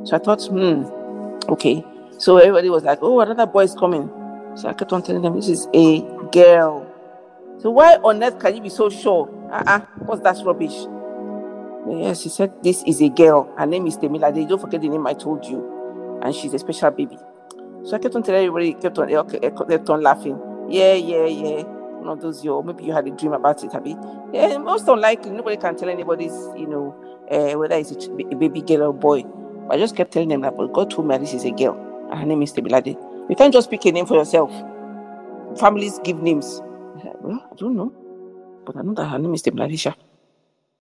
So I thought, okay. So everybody was like, oh, another boy is coming. So I kept on telling them, this is a girl. So why on earth can you be so sure? What's that rubbish? Yes, she said, this is a girl. Her name is Temilade. Don't forget the name I told you. And she's a special baby. So I kept on telling everybody, kept on laughing. Yeah. One of those, maybe you had a dream about it, Abby. Yeah, most unlikely, nobody can tell anybody's, whether it's a baby girl or boy. But I just kept telling them that, but God told me this is a girl. And her name is Temilade. You can't just pick a name for yourself. Families give names. Well, I don't know. But I know that her name is Temilade.